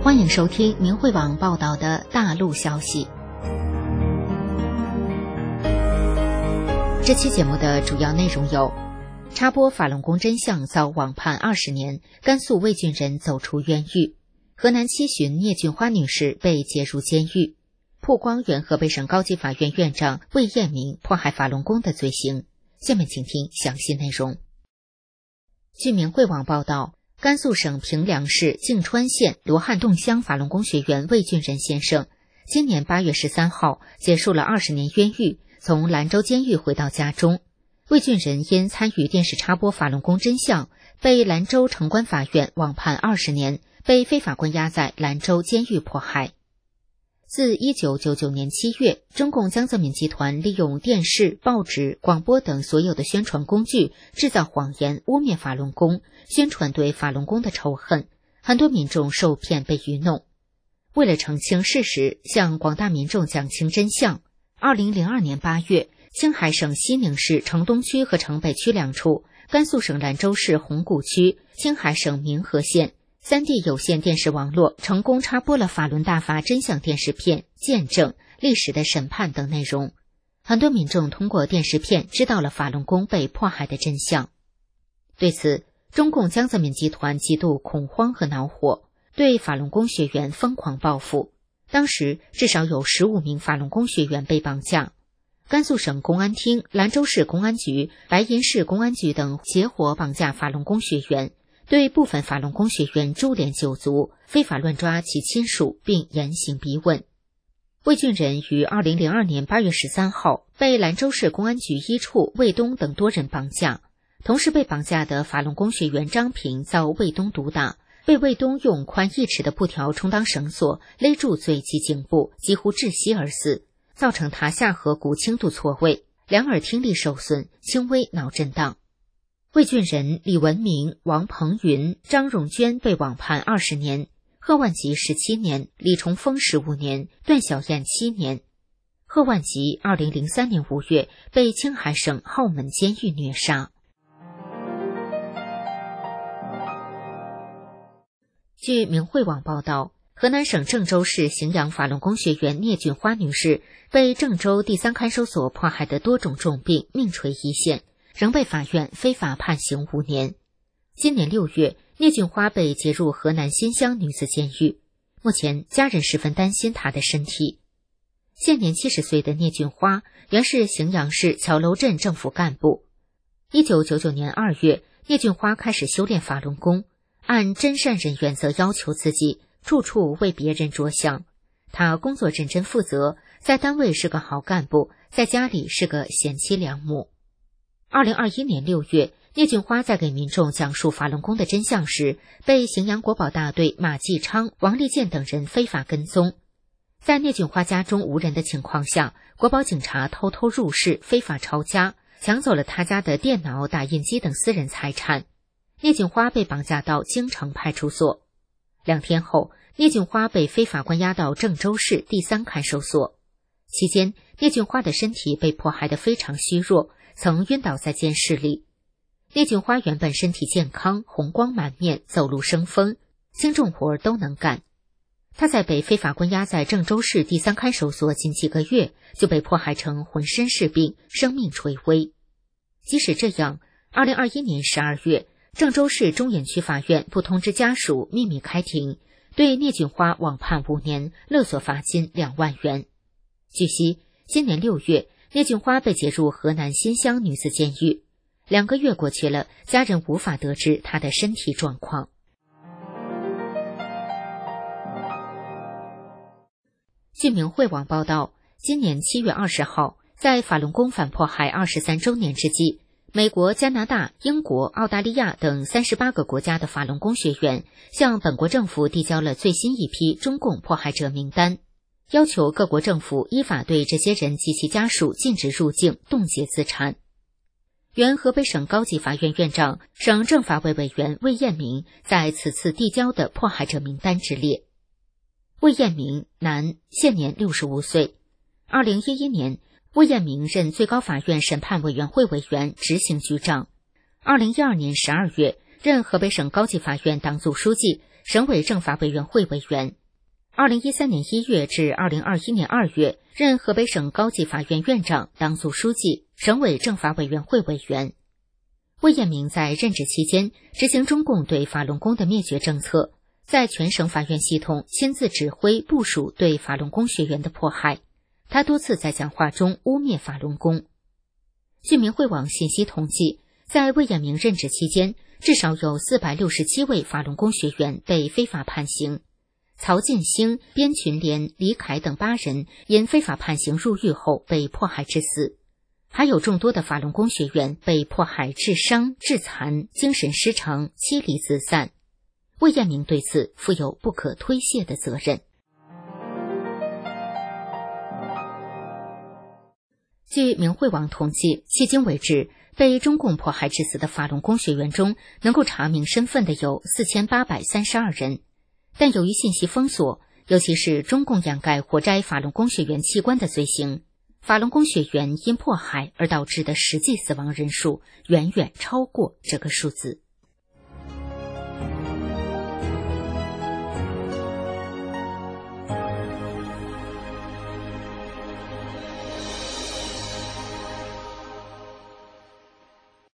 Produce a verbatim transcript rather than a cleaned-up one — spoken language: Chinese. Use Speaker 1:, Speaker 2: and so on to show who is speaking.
Speaker 1: 欢迎收听明慧网报道的大陆消息。这期节目的主要内容有：插播法轮功真相遭网判二十年，甘肃魏郡人走出冤狱；河南七旬聂俊花女士被解入监狱；曝光原河北省高级法院院长魏彦明迫害法轮功的罪行。下面请听详细内容。据明慧网报道，甘肃省平凉市泾川县罗汉洞乡法轮功学员魏俊仁先生，今年八月十三号结束了二十年冤狱，从兰州监狱回到家中。魏俊仁因参与电视插播法轮功真相，被兰州城关法院网判二十年，被非法关押在兰州监狱迫害。自一九九九年七月，中共江泽民集团利用电视、报纸、广播等所有的宣传工具，制造谎言，污蔑法轮功，宣传对法轮功的仇恨，很多民众受骗被愚弄。为了澄清事实，向广大民众讲清真相，二零零二年八月，青海省西宁市城东区和城北区两处，甘肃省兰州市红谷区、青海省民和县三地有线电视网络成功插播了法轮大法真相电视片、见证、历史的审判等内容。很多民众通过电视片知道了法轮功被迫害的真相。对此，中共江泽民集团极度恐慌和恼火，对法轮功学员疯狂报复。当时至少有十五名法轮功学员被绑架。甘肃省公安厅、兰州市公安局、白银市公安局等结伙绑架法轮功学员，对部分法轮功学员株连九族，非法乱抓其亲属，并严刑逼问。魏俊仁于二零零二年八月十三号被兰州市公安局一处魏东等多人绑架，同时被绑架的法轮功学员张平遭魏东毒打，被魏东用宽一尺的布条充当绳索，勒住嘴及颈部，几乎窒息而死，造成他下颌骨轻度错位，两耳听力受损，轻微脑震荡。魏俊仁、李文明、王鹏云、张荣娟被网判二十年，贺万吉十七年，李重峰十五年，段小燕七年。贺万吉二零零三年五月被青海省浩门监狱虐杀。据明慧网报道，河南省郑州市荥阳法轮功学员聂俊花女士被郑州第三看守所迫害的多种重病，命垂一线，仍被法院非法判刑五年。今年六月，聂俊花被接入河南新乡女子监狱，目前家人十分担心她的身体。现年七十岁的聂俊花原是荥阳市桥楼镇政府干部。一九九九年二月，聂俊花开始修炼法轮功，按真善忍原则要求自己，处处为别人着想。他工作认真负责，在单位是个好干部，在家里是个贤妻良母。二零二一年六月，聂俊花在给民众讲述法轮功的真相时，被荥阳国保大队马继昌、王立健等人非法跟踪。在聂俊花家中无人的情况下，国保警察偷偷入室，非法抄家，抢走了他家的电脑、打印机等私人财产。聂俊花被绑架到京城派出所。两天后，聂俊花被非法关押到郑州市第三看守所。期间，聂俊花的身体被迫害得非常虚弱，曾晕倒在监室里。聂俊花原本身体健康，红光满面，走路生风，轻重活都能干。他在被非法关押在郑州市第三看守所仅几个月，就被迫害成浑身是病，生命垂危。即使这样，二零二一年十二月，郑州市中冶区法院不通知家属，秘密开庭，对聂俊花网判五年，勒索罚金两万元。据悉，今年六月，聂俊花被解入河南新乡女子监狱。两个月过去了，家人无法得知她的身体状况。据明慧网报道，今年七月二十号，在法轮功反迫害二十三周年之际，美国、加拿大、英国、澳大利亚等三十八个国家的法轮功学员向本国政府递交了最新一批中共迫害者名单，要求各国政府依法对这些人及其家属禁止入境，冻结资产。原河北省高级法院院长、省政法委委员魏彦明在此次递交的迫害者名单之列。魏彦明，男，现年六十五岁。二零一一年，魏彦明任最高法院审判委员会委员、执行局长。二零一二年十二月，任河北省高级法院党组书记、 省委政法委员会委员。二零一三年一月至二零二一年二月，任河北省高级法院院长、党组书记、省委政法委员会委员。魏彦明在任职期间，执行中共对法轮功的灭绝政策，在全省法院系统亲自指挥部署对法轮功学员的迫害。他多次在讲话中污蔑法轮功。据明慧网信息统计，在魏彦明任职期间，至少有四百六十七位法轮功学员被非法判刑。曹进兴、边群莲、李凯等八人因非法判刑入狱后被迫害致死，还有众多的法轮功学员被迫害致伤、致残、精神失常、妻离子散。魏彦明对此负有不可推卸的责任。据明慧网统计，迄今为止，被中共迫害致死的法轮功学员中，能够查明身份的有四千八百三十二人。但由于信息封锁，尤其是中共掩盖活摘法轮功学员器官的罪行，法轮功学员因迫害而导致的实际死亡人数远远超过这个数字。